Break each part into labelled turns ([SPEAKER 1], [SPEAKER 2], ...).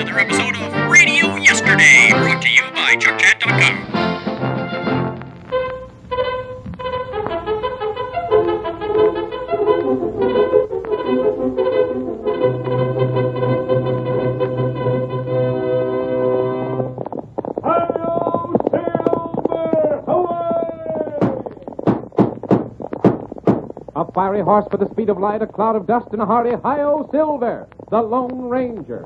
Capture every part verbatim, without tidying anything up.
[SPEAKER 1] another episode of Radio Yesterday, brought to you by Chuck Chat dot com.
[SPEAKER 2] A fiery horse with the speed of light, a cloud of dust, and a hearty Hi-Yo Silver, the Lone Ranger.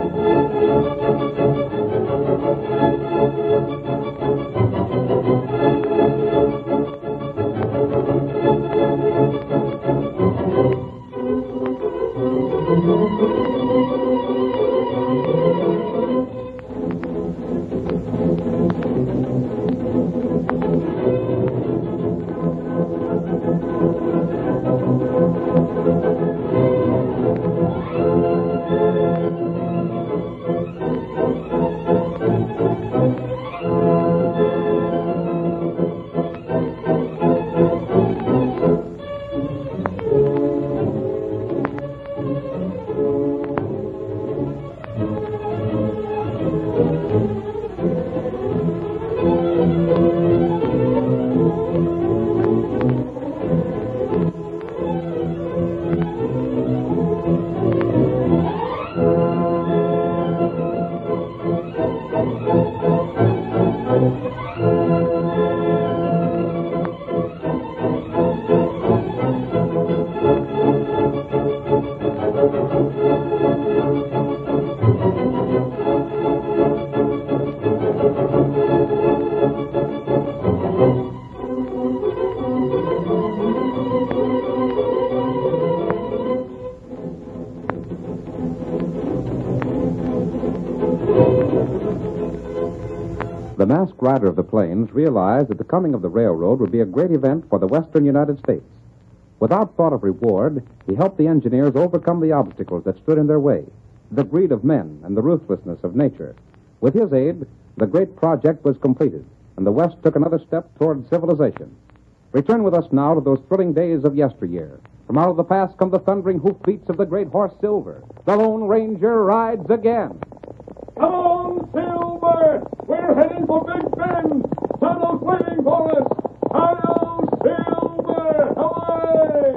[SPEAKER 2] The masked rider of the plains realized that the coming of the railroad would be a great event for the western United States. Without thought of reward, he helped the engineers overcome the obstacles that stood in their way, the greed of men and the ruthlessness of nature. With his aid, the great project was completed, and the West took another step toward civilization. Return with us now to those thrilling days of yesteryear. From out of the past come the thundering hoofbeats of the great horse Silver. The Lone Ranger rides again.
[SPEAKER 3] Come on, Silver! We're heading for Big Bend! Tunnel's waiting for us! Hi-yo, Silver! Away!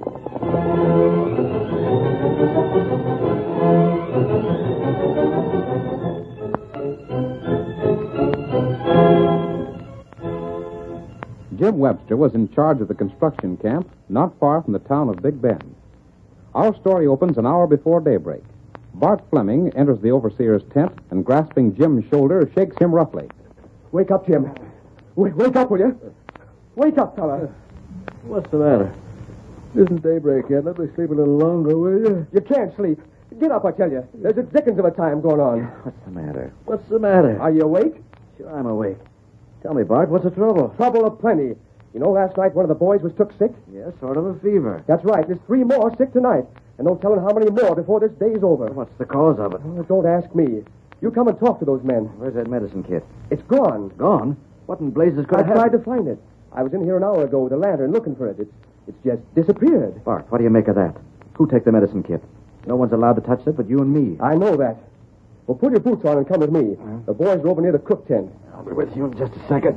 [SPEAKER 2] Jim Webster was in charge of the construction camp not far from the town of Big Bend. Our story opens an hour before daybreak. Bart Fleming enters the overseer's tent and, grasping Jim's shoulder, shakes him roughly.
[SPEAKER 4] Wake up, Jim. Wake, wake up, will you? Wake up, fella.
[SPEAKER 5] What's the matter? It isn't daybreak yet. Let me sleep a little longer, will you?
[SPEAKER 4] You can't sleep. Get up, I tell you. There's a dickens of a time going on.
[SPEAKER 5] What's the matter? What's the matter?
[SPEAKER 4] Are you awake?
[SPEAKER 5] Sure, I'm awake. Tell me, Bart, what's the trouble?
[SPEAKER 4] Trouble aplenty. You know, last night one of the boys was took sick?
[SPEAKER 5] Yeah, sort of a fever.
[SPEAKER 4] That's right. There's three more sick tonight. And no telling how many more before this day's over.
[SPEAKER 5] What's the cause of it?
[SPEAKER 4] Oh, don't ask me. You come and talk to those men.
[SPEAKER 5] Where's that medicine kit?
[SPEAKER 4] It's gone.
[SPEAKER 5] Gone? What in blazes could
[SPEAKER 4] I
[SPEAKER 5] have happened?
[SPEAKER 4] tried to find it. I was in here an hour ago with a lantern looking for it. It's, it's just disappeared.
[SPEAKER 5] Bart, what do you make of that? Who take the medicine kit? No one's allowed to touch it but you and me.
[SPEAKER 4] I know that. Well, put your boots on and come with me. Huh? The boys are over near the cook tent.
[SPEAKER 5] I'll be with you in just a second.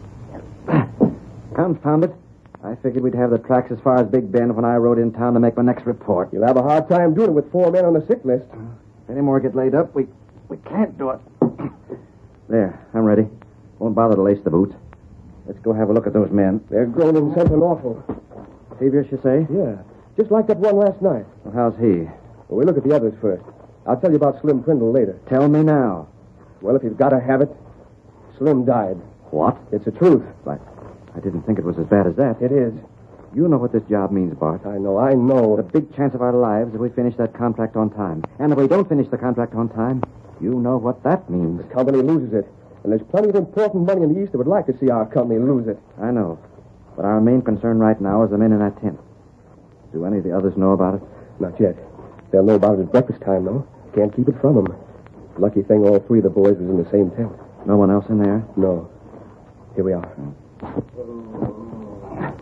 [SPEAKER 5] Confound it. I figured we'd have the tracks as far as Big Bend when I rode in town to make my next report.
[SPEAKER 4] You'll have a hard time doing it with four men on the sick list.
[SPEAKER 5] Uh, if any more get laid up, we we can't do it. There, I'm ready. Won't bother to lace the boots. Let's go have a look at those men.
[SPEAKER 4] They're groaning something awful.
[SPEAKER 5] Feverish, you say?
[SPEAKER 4] Yeah, just like that one last night.
[SPEAKER 5] Well, how's he?
[SPEAKER 4] Well, we look at the others first. I'll tell you about Slim Prindle later.
[SPEAKER 5] Tell me now.
[SPEAKER 4] Well, if you've got to have it, Slim died.
[SPEAKER 5] What?
[SPEAKER 4] It's the truth.
[SPEAKER 5] But I didn't think it was as bad as that.
[SPEAKER 4] It is.
[SPEAKER 5] You know what this job means, Bart.
[SPEAKER 4] I know, I know.
[SPEAKER 5] The big chance of our lives if we finish that contract on time. And if we don't finish the contract on time, you know what that means.
[SPEAKER 4] The company loses it. And there's plenty of important money in the East that would like to see our company lose it.
[SPEAKER 5] I know. But our main concern right now is the men in that tent. Do any of the others know about it?
[SPEAKER 4] Not yet. They'll know about it at breakfast time, though. Can't keep it from them. Lucky thing all three of the boys was in the same tent.
[SPEAKER 5] No one else in there?
[SPEAKER 4] No. Here we are.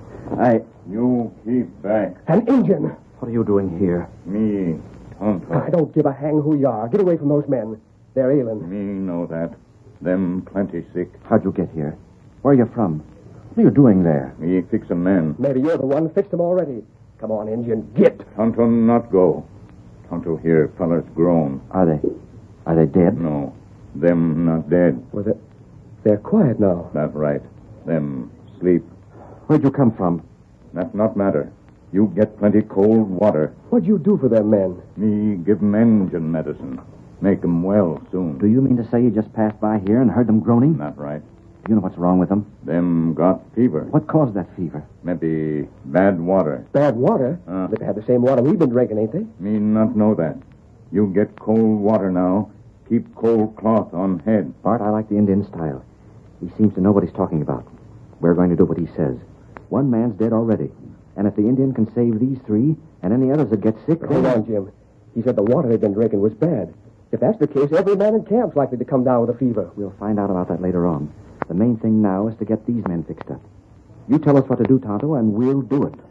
[SPEAKER 5] I...
[SPEAKER 6] You keep back.
[SPEAKER 4] An Injun.
[SPEAKER 5] What are you doing here?
[SPEAKER 6] Me, Tonto.
[SPEAKER 4] I don't give a hang who you are. Get away from those men. They're ailing.
[SPEAKER 3] Me know that. Them plenty sick.
[SPEAKER 5] How'd you get here? Where are you from? What are you doing there?
[SPEAKER 3] Me fix a man.
[SPEAKER 4] Maybe you're the one fixed them already. Come on, Indian, get.
[SPEAKER 3] Tonto not go. Tonto here, fellers grown.
[SPEAKER 5] Are they? Are they dead?
[SPEAKER 3] No. Them not dead.
[SPEAKER 4] Well, they're, they're quiet now.
[SPEAKER 3] That right. Them sleep.
[SPEAKER 5] Where'd you come from?
[SPEAKER 3] That not matter. You get plenty cold water.
[SPEAKER 4] What'd you do for them men?
[SPEAKER 3] Me give 'em engine medicine. Make 'em well soon.
[SPEAKER 5] Do you mean to say you just passed by here and heard them groaning?
[SPEAKER 3] Not right.
[SPEAKER 5] You know what's wrong with them?
[SPEAKER 3] Them got fever.
[SPEAKER 5] What caused that fever?
[SPEAKER 3] Maybe bad water.
[SPEAKER 4] Bad water?
[SPEAKER 3] Uh.
[SPEAKER 4] They have the same water we've been drinking, ain't they?
[SPEAKER 3] Me not know that. You get cold water now. Keep cold cloth on head.
[SPEAKER 5] Bart, I like the Indian style. He seems to know what he's talking about. We're going to do what he says. One man's dead already. And if the Indian can save these three and any others that get sick...
[SPEAKER 4] Hold on, Jim. He said the water they'd been drinking was bad. If that's the case, every man in camp's likely to come down with a fever.
[SPEAKER 5] We'll find out about that later on. The main thing now is to get these men fixed up. You tell us what to do, Tonto, and we'll do it.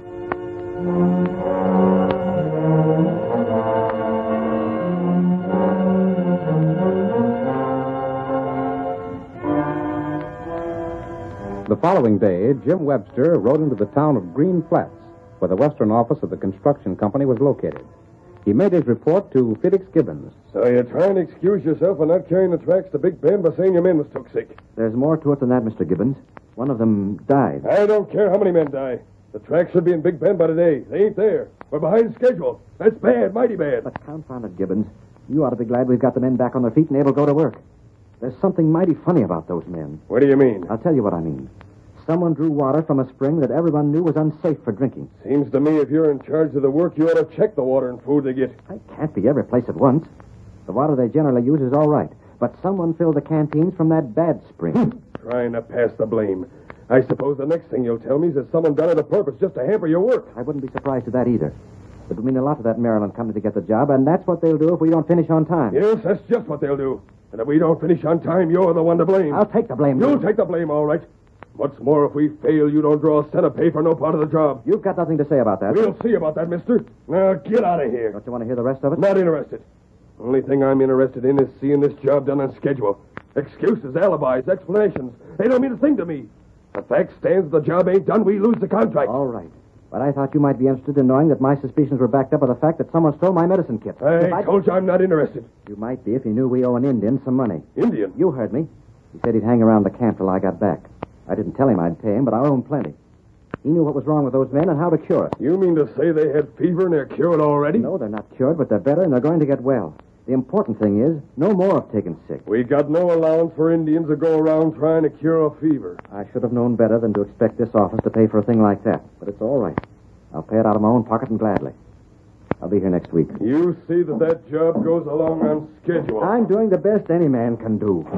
[SPEAKER 2] The following day, Jim Webster rode into the town of Green Flats, where the western office of the construction company was located. He made his report to Felix Gibbons.
[SPEAKER 6] So you're trying to excuse yourself for not carrying the tracks to Big Bend by saying your men was took sick.
[SPEAKER 5] There's more to it than that, Mister Gibbons. One of them died.
[SPEAKER 6] I don't care how many men die. The tracks should be in Big Bend by today. They ain't there. We're behind schedule. That's bad, mighty bad.
[SPEAKER 5] But confound it, Gibbons. You ought to be glad we've got the men back on their feet and able to go to work. There's something mighty funny about those men.
[SPEAKER 6] What do you mean?
[SPEAKER 5] I'll tell you what I mean. Someone drew water from a spring that everyone knew was unsafe for drinking.
[SPEAKER 6] Seems to me if you're in charge of the work, you ought to check the water and food they get.
[SPEAKER 5] I can't be every place at once. The water they generally use is all right. But someone filled the canteens from that bad spring.
[SPEAKER 6] Trying to pass the blame. I suppose the next thing you'll tell me is that someone done it on purpose just to hamper your work.
[SPEAKER 5] I wouldn't be surprised at that either. It would mean a lot to that Maryland company to get the job, and that's what they'll do if we don't finish on time.
[SPEAKER 6] Yes, that's just what they'll do. And if we don't finish on time, you're the one to blame.
[SPEAKER 5] I'll take the blame.
[SPEAKER 6] You'll take the blame, all right. What's more, if we fail, you don't draw a cent of pay for no part of the job.
[SPEAKER 5] You've got nothing to say about that.
[SPEAKER 6] We'll see about that, mister. Now, get out of here.
[SPEAKER 5] Don't you want to hear the rest of it?
[SPEAKER 6] Not interested. Only thing I'm interested in is seeing this job done on schedule. Excuses, alibis, explanations. They don't mean a thing to me. The fact stands the job ain't done, we lose the contract.
[SPEAKER 5] All right. But I thought you might be interested in knowing that my suspicions were backed up by the fact that someone stole my medicine kit.
[SPEAKER 6] I
[SPEAKER 5] I
[SPEAKER 6] told you I'm not interested.
[SPEAKER 5] You might be if you knew we owe an Indian some money.
[SPEAKER 6] Indian?
[SPEAKER 5] You heard me. He said he'd hang around the camp till I got back. I didn't tell him I'd pay him, but I owe him plenty. He knew what was wrong with those men and how to cure it.
[SPEAKER 6] You mean to say they had fever and they're cured already?
[SPEAKER 5] No, they're not cured, but they're better and they're going to get well. The important thing is, no more of taking sick.
[SPEAKER 6] We got no allowance for Indians to go around trying to cure a fever.
[SPEAKER 5] I should have known better than to expect this office to pay for a thing like that. But it's all right. I'll pay it out of my own pocket and gladly. I'll be here next week.
[SPEAKER 6] You see that that job goes along on schedule.
[SPEAKER 5] I'm doing the best any man can do.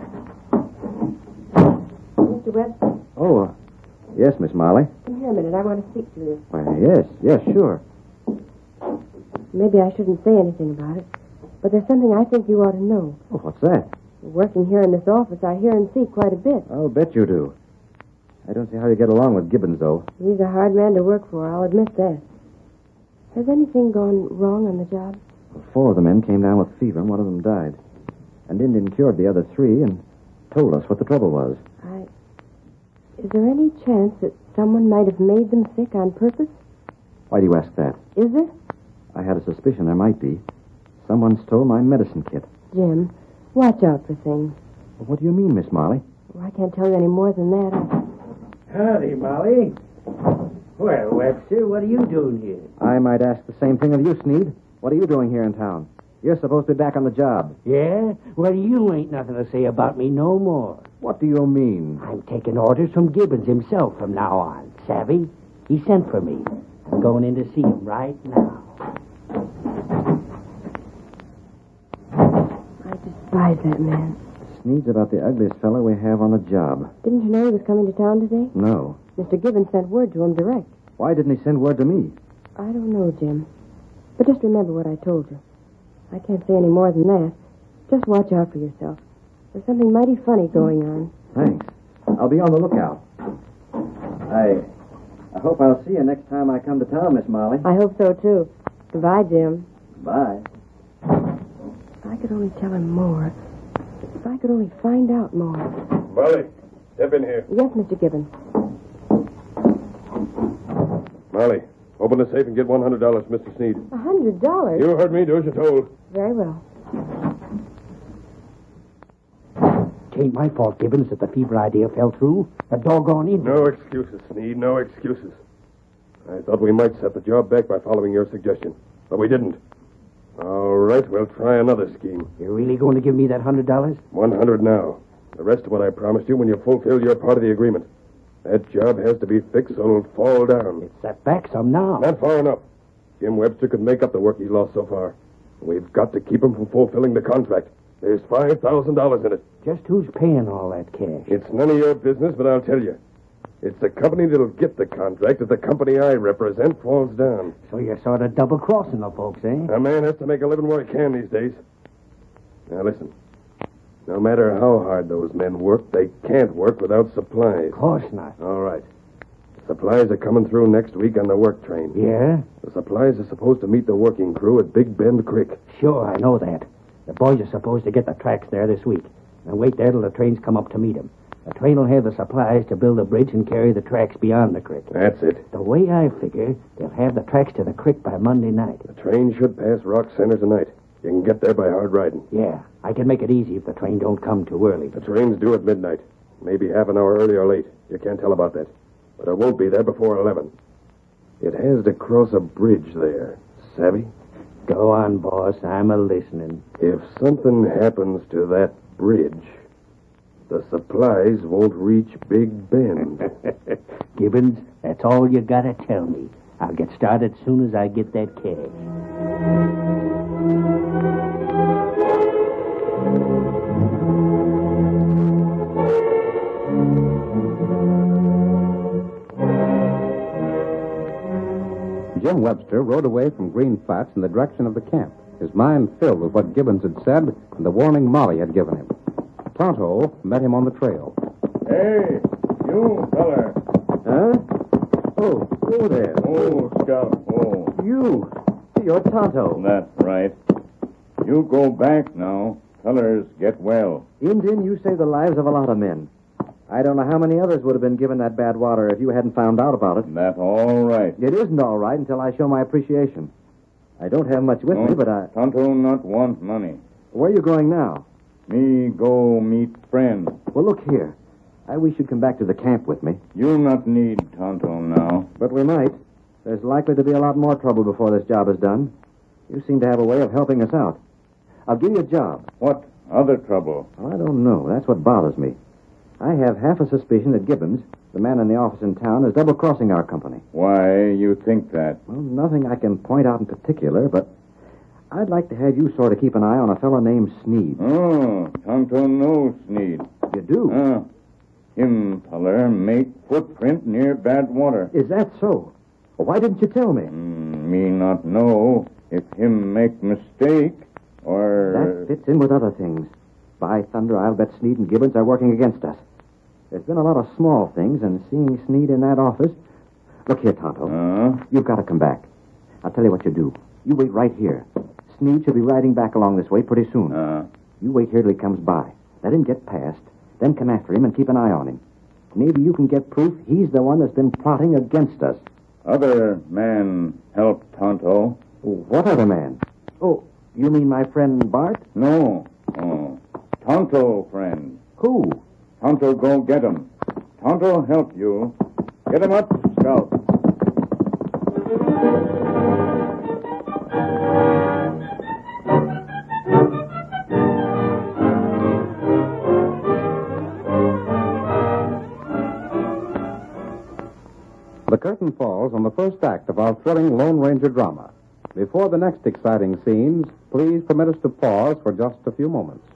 [SPEAKER 7] Mister Webster,
[SPEAKER 5] Oh, uh, yes, Miss Molly.
[SPEAKER 7] come here a minute. I want to speak to you.
[SPEAKER 5] Why, yes, yes, sure.
[SPEAKER 7] Maybe I shouldn't say anything about it, but there's something I think you ought to know.
[SPEAKER 5] Oh, what's that?
[SPEAKER 7] Working here in this office, I hear and see quite a bit.
[SPEAKER 5] I'll bet you do. I don't see how you get along with Gibbons, though.
[SPEAKER 7] He's a hard man to work for, I'll admit that. Has anything gone wrong on the job?
[SPEAKER 5] Four of the men came down with fever, and one of them died. And Indian cured the other three and told us what the trouble was.
[SPEAKER 7] I... Is there any chance that someone might have made them sick on purpose?
[SPEAKER 5] Why do you ask that?
[SPEAKER 7] Is there?
[SPEAKER 5] I had a suspicion there might be. Someone stole my medicine kit.
[SPEAKER 7] Jim, watch out for things.
[SPEAKER 5] Well, what do you mean, Miss Molly?
[SPEAKER 7] Well, I can't tell you any more than that. I...
[SPEAKER 8] Howdy, Molly. Well, Webster, what are you doing here?
[SPEAKER 5] I might ask the same thing of you, Sneed. What are you doing here in town? You're supposed to be back on the job.
[SPEAKER 8] Yeah? Well, you ain't nothing to say about me no more.
[SPEAKER 5] What do you mean?
[SPEAKER 8] I'm taking orders from Gibbons himself from now on. Savvy? He sent for me. I'm going in to see him right now.
[SPEAKER 7] I despise that man.
[SPEAKER 5] Sneed's about the ugliest fellow we have on the job.
[SPEAKER 7] Didn't you know he was coming to town today?
[SPEAKER 5] No.
[SPEAKER 7] Mister Gibbons sent word to him direct.
[SPEAKER 5] Why didn't he send word to me?
[SPEAKER 7] I don't know, Jim. But just remember what I told you. I can't say any more than that. Just watch out for yourself. There's something mighty funny going on.
[SPEAKER 5] Thanks. I'll be on the lookout. I I hope I'll see you next time I come to town, Miss Molly.
[SPEAKER 7] I hope so, too. Goodbye, Jim.
[SPEAKER 5] Bye.
[SPEAKER 7] could only tell him more. If I could only find out more.
[SPEAKER 6] Molly, step in here.
[SPEAKER 7] Yes, Mister Gibbons.
[SPEAKER 6] Molly, open the safe and get one hundred dollars, Mister Sneed.
[SPEAKER 7] A hundred dollars?
[SPEAKER 6] You heard me. Do as you're told.
[SPEAKER 7] Very well.
[SPEAKER 8] It ain't my fault, Gibbons, that the fever idea fell through. The doggone Indian.
[SPEAKER 6] No excuses, Sneed. No excuses. I thought we might set the job back by following your suggestion, but we didn't. All right, we'll try another scheme.
[SPEAKER 8] You're really going to give me that hundred dollars?
[SPEAKER 6] One hundred now. The rest of what I promised you when you fulfill your part of the agreement. That job has to be fixed so it'll fall down.
[SPEAKER 8] It's set back some now.
[SPEAKER 6] Not far enough. Jim Webster could make up the work he's lost so far. We've got to keep him from fulfilling the contract. There's five thousand dollars in it.
[SPEAKER 8] Just who's paying all that cash?
[SPEAKER 6] It's none of your business, but I'll tell you. It's the company that'll get the contract if the company I represent falls down.
[SPEAKER 8] So you're sort of double-crossing the folks, eh?
[SPEAKER 6] A man has to make a living where he can these days. Now listen. No matter how hard those men work, they can't work without supplies.
[SPEAKER 8] Of course not.
[SPEAKER 6] All right. The supplies are coming through next week on the work train.
[SPEAKER 8] Yeah?
[SPEAKER 6] The supplies are supposed to meet the working crew at Big Bend Creek.
[SPEAKER 8] Sure, I know that. The boys are supposed to get the tracks there this week. And wait there till the trains come up to meet them. The train will have the supplies to build a bridge and carry the tracks beyond the creek.
[SPEAKER 6] That's it.
[SPEAKER 8] The way I figure, they'll have the tracks to the creek by Monday night.
[SPEAKER 6] The train should pass Rock Center tonight. You can get there by hard riding.
[SPEAKER 8] Yeah, I can make it easy if the train don't come too early.
[SPEAKER 6] The train's due at midnight. Maybe half an hour early or late. You can't tell about that. But it won't be there before eleven. It has to cross a bridge there. Savvy?
[SPEAKER 8] Go on, boss. I'm a-listening.
[SPEAKER 6] If something happens to that bridge, the supplies won't reach Big Bend.
[SPEAKER 8] Gibbons, that's all you gotta tell me. I'll get started as soon as I get that cash.
[SPEAKER 2] Jim Webster rode away from Green Flats in the direction of the camp, his mind filled with what Gibbons had said and the warning Molly had given him. Tonto met him on the trail.
[SPEAKER 3] Hey, you feller.
[SPEAKER 5] Huh? Oh, oh there.
[SPEAKER 3] Oh, Scout. Oh,
[SPEAKER 5] You. You're Tonto.
[SPEAKER 3] that's right. You go back now. Fellers get well.
[SPEAKER 5] Indian, you saved the lives of a lot of men. I don't know how many others would have been given that bad water if you hadn't found out about it.
[SPEAKER 3] That's all right.
[SPEAKER 5] It isn't all right until I show my appreciation. I don't have much with me, but I...
[SPEAKER 3] Tonto not want money.
[SPEAKER 5] Where are you going now?
[SPEAKER 3] Me go meet friend.
[SPEAKER 5] Well, look here. I wish you'd come back to the camp with me.
[SPEAKER 3] You not need Tonto now.
[SPEAKER 5] But we might. There's likely to be a lot more trouble before this job is done. You seem to have a way of helping us out. I'll give you a job.
[SPEAKER 3] What other trouble?
[SPEAKER 5] Well, I don't know. That's what bothers me. I have half a suspicion that Gibbons, the man in the office in town, is double-crossing our company.
[SPEAKER 3] Why you think that?
[SPEAKER 5] Well, nothing I can point out in particular, but I'd like to have you sort of keep an eye on a fellow named Sneed.
[SPEAKER 3] Oh, Tonto knows Sneed.
[SPEAKER 5] You do?
[SPEAKER 3] Uh, him feller make footprint near bad water.
[SPEAKER 5] Is that so? Well, why didn't you tell me?
[SPEAKER 3] Mm, me not know if him make mistake or...
[SPEAKER 5] That fits in with other things. By thunder, I'll bet Sneed and Gibbons are working against us. There's been a lot of small things, and seeing Sneed in that office... Look here, Tonto.
[SPEAKER 3] Uh,
[SPEAKER 5] You've got to come back. I'll tell you what you do. You wait right here. Sneed should be riding back along this way pretty soon.
[SPEAKER 3] uh,
[SPEAKER 5] You wait here till he comes by. Let him get past. Then come after him and keep an eye on him. Maybe you can get proof he's the one that's been plotting against us.
[SPEAKER 3] other man help Tonto.
[SPEAKER 5] What other man? Oh, you mean my friend Bart?
[SPEAKER 3] No. Oh. Tonto friend.
[SPEAKER 5] Who?
[SPEAKER 3] Tonto go get him. Tonto help you. Get him up, Scout.
[SPEAKER 2] The curtain falls on the first act of our thrilling Lone Ranger drama. Before the next exciting scenes, please permit us to pause for just a few moments.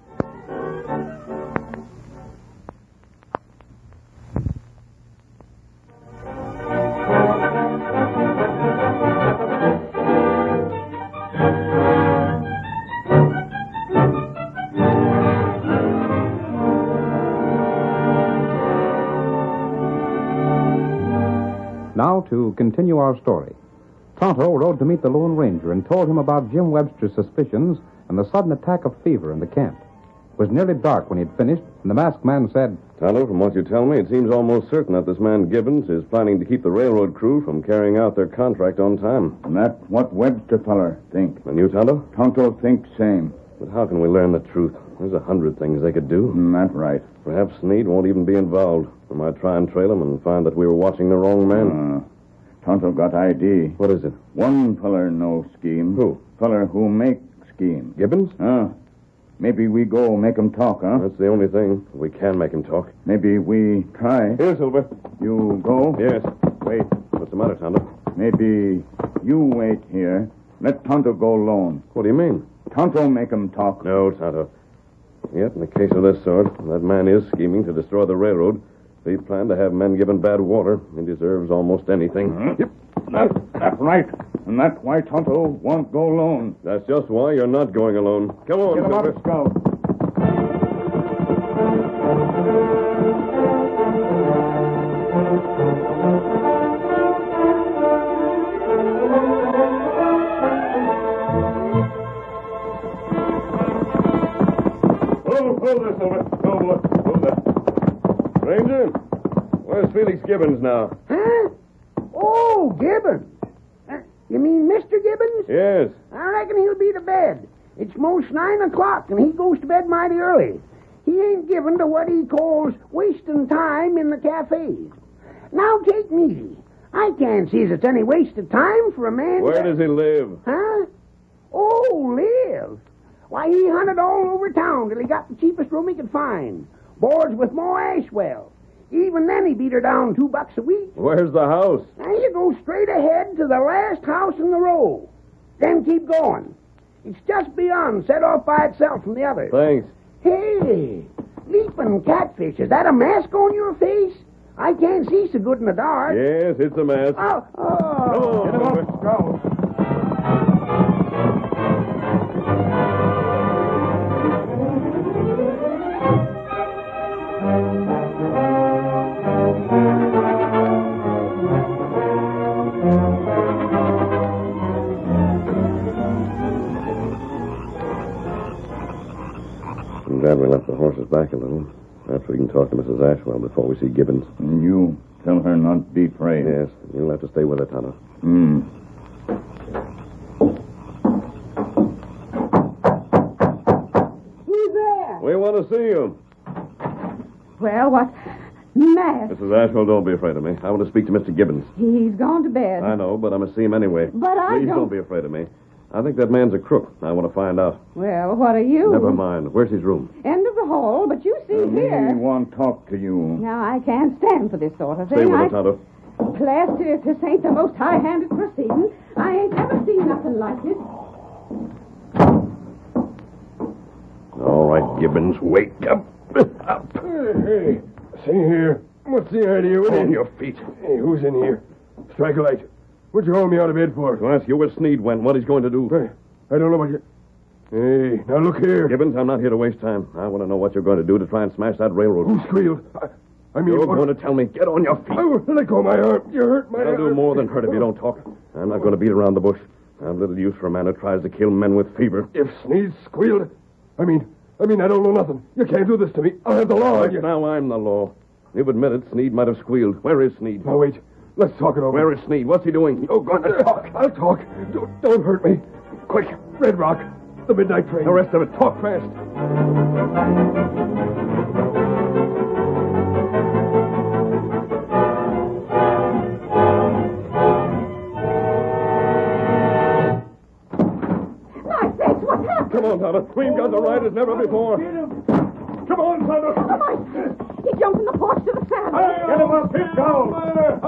[SPEAKER 2] Now to continue our story. Tonto rode to meet the Lone Ranger and told him about Jim Webster's suspicions and the sudden attack of fever in the camp. It was nearly dark when he'd finished, and the masked man said,
[SPEAKER 6] Tonto, from what you tell me, it seems almost certain that this man Gibbons is planning to keep the railroad crew from carrying out their contract on time.
[SPEAKER 9] And that's what Webster feller think.
[SPEAKER 6] And you, Tonto?
[SPEAKER 9] Tonto thinks same.
[SPEAKER 6] But how can we learn the truth? There's a hundred things they could do.
[SPEAKER 9] Mm, that's right.
[SPEAKER 6] Perhaps Sneed won't even be involved. We might try and trail him and find that we were watching the wrong man.
[SPEAKER 9] Uh, Tonto got I D.
[SPEAKER 6] What is it?
[SPEAKER 9] One feller know scheme.
[SPEAKER 6] Who?
[SPEAKER 9] Feller who make scheme.
[SPEAKER 6] Gibbons?
[SPEAKER 9] Huh? Maybe we go make him talk, huh?
[SPEAKER 6] That's the only thing. We can make him talk.
[SPEAKER 9] Maybe we try.
[SPEAKER 6] Here, Silver.
[SPEAKER 9] You go?
[SPEAKER 6] Yes.
[SPEAKER 9] Wait.
[SPEAKER 6] What's the matter, Tonto?
[SPEAKER 9] Maybe you wait here. Let Tonto go alone.
[SPEAKER 6] What do you mean?
[SPEAKER 9] Tonto make him talk.
[SPEAKER 6] No, Tonto. Yet, in the case of this sort, that man is scheming to destroy the railroad. If he planned to have men given bad water, he deserves almost anything.
[SPEAKER 9] Huh? Yep. That, that's right. And that's why Tonto won't go alone.
[SPEAKER 6] That's just why you're not going alone. Come on,
[SPEAKER 9] Get him out
[SPEAKER 6] Silver.
[SPEAKER 9] of Scout.
[SPEAKER 6] Hold, hold there, Silver. Hold, look. Hold there. Ranger, where's Felix Gibbons now?
[SPEAKER 10] Huh? Oh, Gibbons. Uh, you mean Mister Gibbons?
[SPEAKER 6] Yes.
[SPEAKER 10] I reckon he'll be to bed. It's most nine o'clock, and he goes to bed mighty early. He ain't given to what he calls wasting time in the cafes. Now, take me easy. I can't see as it's any wasted time for a man...
[SPEAKER 6] Where
[SPEAKER 10] to...
[SPEAKER 6] does he live?
[SPEAKER 10] Huh? Oh, live. Why, he hunted all over town till he got the cheapest room he could find. Boards with more Ashwell. Even then, he beat her down two bucks a week.
[SPEAKER 6] Where's the house?
[SPEAKER 10] Now, you go straight ahead to the last house in the row. Then keep going. It's just beyond, set off by itself from the others.
[SPEAKER 6] Thanks.
[SPEAKER 10] Hey, leaping catfish, is that a mask on your face? I can't see so good in the dark.
[SPEAKER 6] Yes, it's a mask.
[SPEAKER 10] Oh, oh.
[SPEAKER 6] Get him up.
[SPEAKER 9] Scout.
[SPEAKER 6] I'm glad we left the horses back a little. Perhaps we can talk to Missus Ashwell before we see Gibbons.
[SPEAKER 9] And you tell her not be afraid.
[SPEAKER 6] Yes, you'll have to stay with her, Tonto.
[SPEAKER 9] Hmm.
[SPEAKER 10] Who's there?
[SPEAKER 6] We want to see you.
[SPEAKER 11] Well, what? Mask.
[SPEAKER 6] Missus Ashwell, don't be afraid of me. I want to speak to Mister Gibbons.
[SPEAKER 11] He's gone to bed.
[SPEAKER 6] I know, but I must see him anyway.
[SPEAKER 11] But I
[SPEAKER 6] Please
[SPEAKER 11] don't...
[SPEAKER 6] don't be afraid of me. I think that man's a crook. I want to find out.
[SPEAKER 11] Well, what are you?
[SPEAKER 6] Never mind. Where's his room?
[SPEAKER 11] End of the hall, but you see
[SPEAKER 9] We
[SPEAKER 11] here.
[SPEAKER 9] want to talk to you.
[SPEAKER 11] Now, I can't stand for this sort of thing.
[SPEAKER 6] Stay with
[SPEAKER 11] I...
[SPEAKER 6] us, Tonto.
[SPEAKER 11] Plaster, if this ain't the most high-handed proceeding, I ain't ever seen nothing like it.
[SPEAKER 6] All right, Gibbons, wake up. Up.
[SPEAKER 3] Hey, hey, see here. What's the idea with
[SPEAKER 6] On
[SPEAKER 3] it?
[SPEAKER 6] your feet.
[SPEAKER 3] Hey, who's in here? Strike a light. What'd you hold me out of bed for?
[SPEAKER 6] To ask you where Sneed went, what he's going to do.
[SPEAKER 3] Hey, I don't know what you... Hey, now look here.
[SPEAKER 6] Gibbons, I'm not here to waste time. I want to know what you're going to do to try and smash that railroad.
[SPEAKER 3] Who squealed? I, I mean...
[SPEAKER 6] You're
[SPEAKER 3] what-
[SPEAKER 6] going to tell me. Get on your feet.
[SPEAKER 3] Oh, let go of my arm. You hurt my
[SPEAKER 6] I'll do
[SPEAKER 3] arm.
[SPEAKER 6] more than hurt if you don't talk. I'm not going to beat around the bush. I'm little use for a man who tries to kill men with fever.
[SPEAKER 3] If Sneed squealed... I mean... I mean, I don't know nothing. You can't do this to me. I'll have the law on
[SPEAKER 6] Right
[SPEAKER 3] you.
[SPEAKER 6] now, I'm the law. You've admitted Sneed might have squealed. Where is Sneed?
[SPEAKER 3] Now, wait. Let's talk it over.
[SPEAKER 6] Where is Sneed? What's he doing?
[SPEAKER 3] Oh, going to talk. I'll talk. Don't, don't hurt me. Quick. Red Rock. The midnight train.
[SPEAKER 6] The rest of it. Talk fast.
[SPEAKER 11] My sakes, what happened?
[SPEAKER 6] Come on, Tonto. We've got the ride as never before.
[SPEAKER 3] Come on, Tonto.
[SPEAKER 11] Oh, my... He jumped from the porch to the saddle.
[SPEAKER 3] Get him up. Keep down.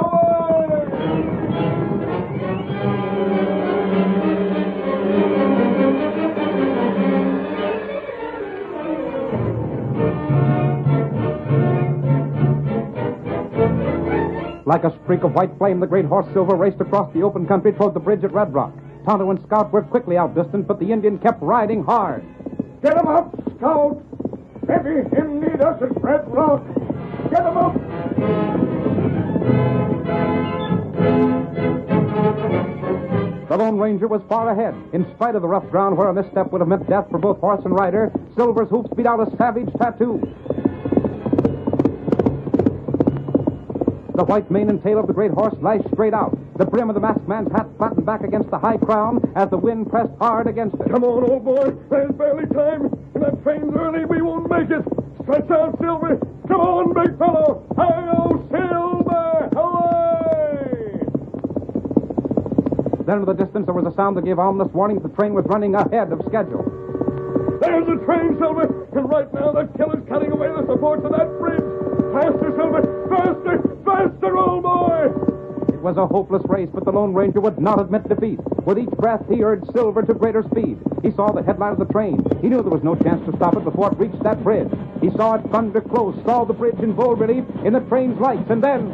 [SPEAKER 2] Like a streak of white flame, the great horse Silver raced across the open country toward the bridge at Red Rock. Tonto and Scout were quickly outdistanced, but the Indian kept riding hard.
[SPEAKER 3] Get him up, Scout. Maybe him need us at Red Rock. Get him up.
[SPEAKER 2] The Lone Ranger was far ahead. In spite of the rough ground where a misstep would have meant death for both horse and rider, Silver's hoofs beat out a savage tattoo. The white mane and tail of the great horse lashed straight out. The brim of the masked man's hat flattened back against the high crown as the wind pressed hard against it.
[SPEAKER 3] Come on, old boy. There's barely time. If that train's early, we won't make it. Stretch out, Silver. Come on, big fellow. Hi-yo, Silver! Away!
[SPEAKER 2] Then in the distance there was a sound that gave ominous warning that the train was running ahead of schedule.
[SPEAKER 3] There's the train, Silver. And right now that killer's cutting away the supports of that bridge. Faster, Silver. Faster, faster, old boy.
[SPEAKER 2] It was a hopeless race, but the Lone Ranger would not admit defeat. With each breath, he urged Silver to greater speed. He saw the headline of the train. He knew there was no chance to stop it before it reached that bridge. He saw it thunder close, saw the bridge in full relief in the train's lights, and then...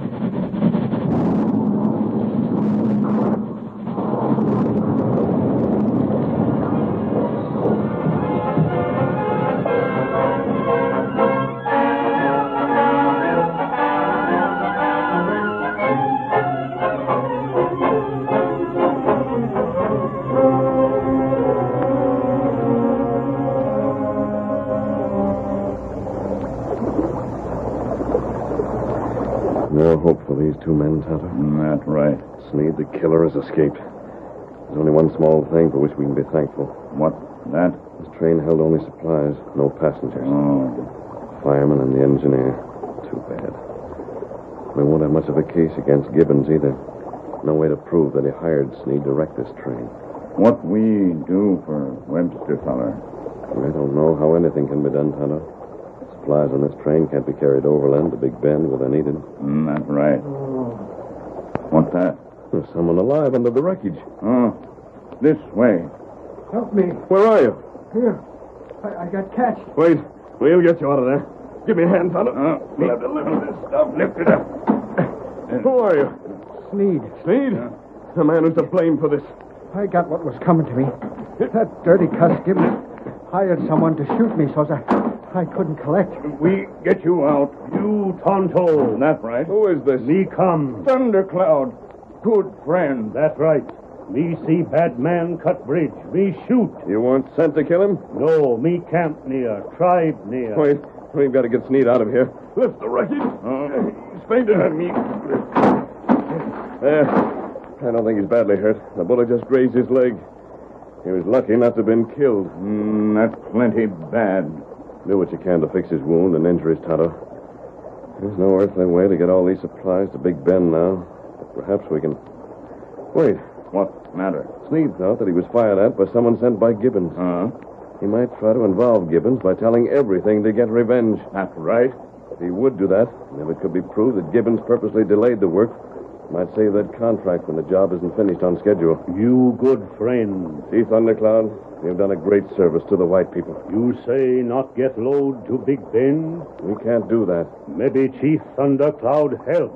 [SPEAKER 4] No hope for these two men, Tonto.
[SPEAKER 9] That's right.
[SPEAKER 4] Sneed, the killer, has escaped. There's only one small thing for which we can be thankful.
[SPEAKER 9] What? That?
[SPEAKER 4] This train held only supplies, no passengers.
[SPEAKER 9] Oh.
[SPEAKER 4] Fireman and the engineer. Too bad. We won't have much of a case against Gibbons either. No way to prove that he hired Sneed to wreck this train.
[SPEAKER 9] What we do for Webster, feller?
[SPEAKER 4] I don't know how anything can be done, Tonto. Supplies on this train can't be carried overland to Big Bend where they're needed.
[SPEAKER 9] Mm, that's right. What's that?
[SPEAKER 4] There's someone alive under the wreckage.
[SPEAKER 9] Oh, this way.
[SPEAKER 6] Help me.
[SPEAKER 4] Where are you?
[SPEAKER 6] Here. I, I got catched.
[SPEAKER 3] Wait. We'll get you out of there. Give me a hand, Tonto.
[SPEAKER 9] Uh,
[SPEAKER 3] We'll have to lift this stuff.
[SPEAKER 9] Lift it up.
[SPEAKER 3] Who are you?
[SPEAKER 6] Sneed.
[SPEAKER 3] Sneed? The man who's to blame for this.
[SPEAKER 6] I got what was coming to me. That dirty cuss Gibbons hired someone to shoot me so that I couldn't collect.
[SPEAKER 9] We get you out. You Tonto. That's right.
[SPEAKER 3] Who is this?
[SPEAKER 9] Me come. Thundercloud. Good friend. That's right. Me see bad man cut bridge. Me shoot.
[SPEAKER 3] You weren't sent to kill him?
[SPEAKER 9] No, me camp near. Tribe near.
[SPEAKER 3] Wait. We've got to get Sneed out of here. Lift the wreckage.
[SPEAKER 9] Uh,
[SPEAKER 3] Spade it. Me. There. I don't think he's badly hurt. The bullet just grazed his leg. He was lucky not to have been killed.
[SPEAKER 9] Mm, that's plenty bad.
[SPEAKER 3] Do what you can to fix his wound and injure his Tonto. There's no earthly way to get all these supplies to Big Bend now. But perhaps we can... Wait.
[SPEAKER 9] What matter?
[SPEAKER 3] Sneed thought that he was fired at by someone sent by Gibbons.
[SPEAKER 9] Huh?
[SPEAKER 3] He might try to involve Gibbons by telling everything to get revenge.
[SPEAKER 9] That's right.
[SPEAKER 3] If he would do that, and if it could be proved that Gibbons purposely delayed the work, it might save that contract when the job isn't finished on schedule.
[SPEAKER 9] You good friend.
[SPEAKER 3] See, Thundercloud, you've done a great service to the white people.
[SPEAKER 9] You say not get load to Big Bend?
[SPEAKER 3] We can't do that.
[SPEAKER 9] Maybe Chief Thundercloud help.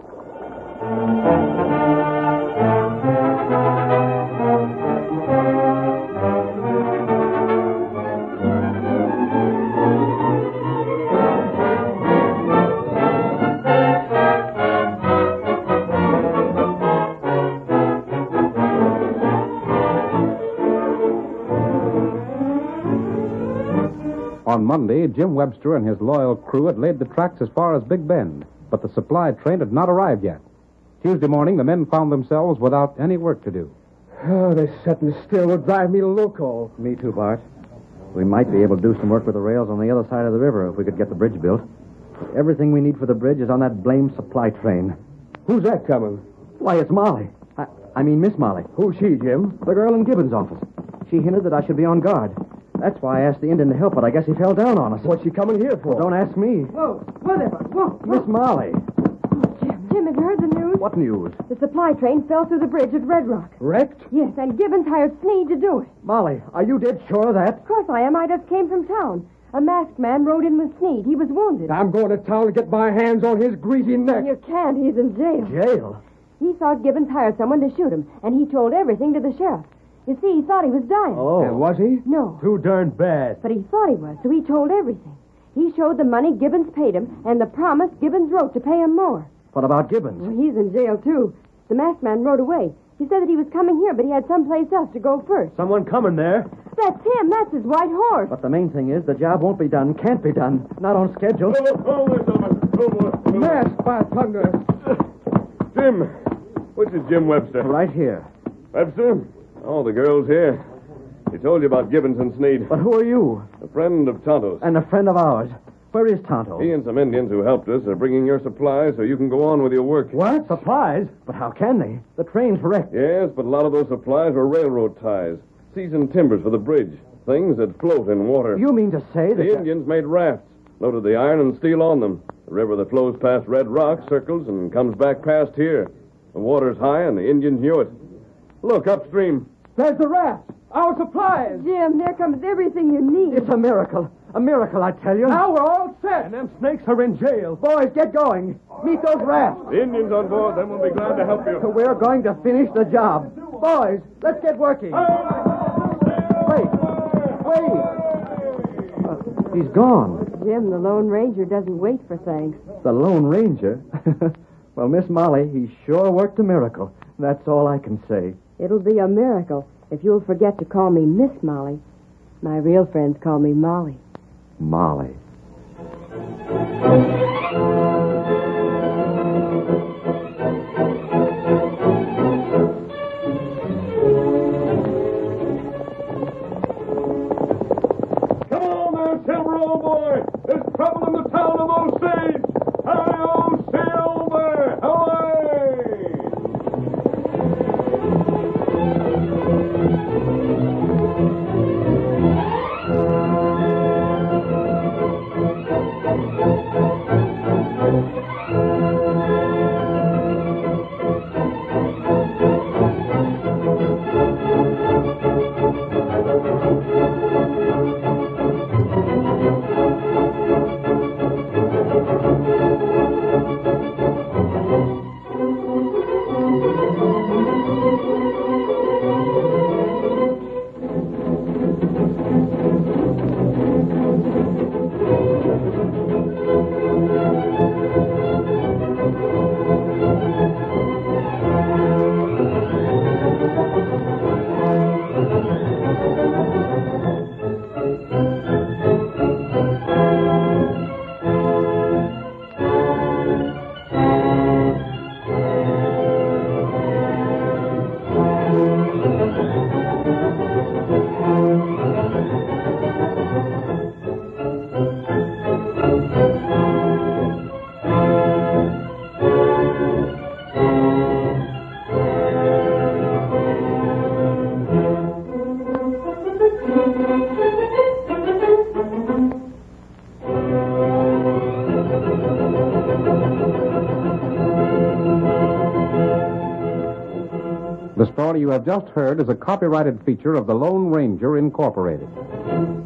[SPEAKER 2] On Monday, Jim Webster and his loyal crew had laid the tracks as far as Big Bend, but the supply train had not arrived yet. Tuesday morning, the men found themselves without any work to do.
[SPEAKER 6] Oh, this sitting still would drive me loco.
[SPEAKER 5] Me too, Bart. We might be able to do some work with the rails on the other side of the river if we could get the bridge built. But everything we need for the bridge is on that blamed supply train.
[SPEAKER 6] Who's that coming?
[SPEAKER 5] Why, it's Molly. I, I mean, Miss Molly.
[SPEAKER 6] Who's she, Jim?
[SPEAKER 5] The girl in Gibbons' office. She hinted that I should be on guard. That's why I asked the Indian to help, but I guess he fell down on us.
[SPEAKER 6] What's she coming here for?
[SPEAKER 5] Don't ask me.
[SPEAKER 11] Whoa, whoa there, Bud. Whoa, whoa.
[SPEAKER 5] Miss Molly.
[SPEAKER 7] Jim, Jim, have you heard the news?
[SPEAKER 5] What news?
[SPEAKER 7] The supply train fell through the bridge at Red Rock.
[SPEAKER 6] Wrecked?
[SPEAKER 7] Yes, and Gibbons hired Sneed to do it.
[SPEAKER 5] Molly, are you dead sure of that?
[SPEAKER 7] Of course I am. I just came from town. A masked man rode in with Sneed. He was wounded.
[SPEAKER 6] I'm going to town to get my hands on his greasy neck.
[SPEAKER 7] You can't. He's in jail.
[SPEAKER 5] Jail?
[SPEAKER 7] He thought Gibbons hired someone to shoot him, and he told everything to the sheriff. You see, he thought he was dying.
[SPEAKER 5] Oh.
[SPEAKER 6] And was he?
[SPEAKER 7] No.
[SPEAKER 6] Too darn bad.
[SPEAKER 7] But he thought he was, so he told everything. He showed the money Gibbons paid him and the promise Gibbons wrote to pay him more.
[SPEAKER 5] What about Gibbons?
[SPEAKER 7] Well, he's in jail, too. The masked man rode away. He said that he was coming here, but he had someplace else to go first.
[SPEAKER 8] Someone coming there.
[SPEAKER 7] That's him. That's his white horse.
[SPEAKER 5] But the main thing is the job won't be done, can't be done. Not on schedule.
[SPEAKER 6] Masked by thunder. Jim. Which is Jim Webster?
[SPEAKER 5] Right here.
[SPEAKER 6] Webster? Oh, the girl's here. He told you about Gibbons and Sneed.
[SPEAKER 5] But who are you?
[SPEAKER 6] A friend of Tonto's.
[SPEAKER 5] And a friend of ours. Where is Tonto?
[SPEAKER 6] He and some Indians who helped us are bringing your supplies so you can go on with your work.
[SPEAKER 5] What? Supplies? But how can they? The train's wrecked.
[SPEAKER 6] Yes, but a lot of those supplies were railroad ties. Seasoned timbers for the bridge. Things that float in water.
[SPEAKER 5] You mean to say that...
[SPEAKER 6] The Indians made rafts. Loaded the iron and steel on them. The river that flows past Red Rock circles and comes back past here. The water's high and the Indians knew it. Look, upstream.
[SPEAKER 8] There's the raft. Our supplies.
[SPEAKER 7] Jim, there comes everything you need.
[SPEAKER 5] It's a miracle. A miracle, I tell you.
[SPEAKER 8] Now we're all set. And them snakes are in jail.
[SPEAKER 5] Boys, get going. Meet those rafts.
[SPEAKER 6] The Indians on board, then we'll be glad to help you.
[SPEAKER 5] We're going to finish the job. Boys, let's get working. Wait. Wait. Uh, he's gone.
[SPEAKER 7] Jim, the Lone Ranger doesn't wait for thanks.
[SPEAKER 5] The Lone Ranger? Well, Miss Molly, he sure worked a miracle. That's all I can say.
[SPEAKER 7] It'll be a miracle if you'll forget to call me Miss Molly. My real friends call me Molly.
[SPEAKER 5] Molly.
[SPEAKER 3] Come on there, Silver, old boy. There's trouble in the town of Osage. Hi-yo, Silver! Away!
[SPEAKER 2] The story you have just heard is a copyrighted feature of the Lone Ranger Incorporated.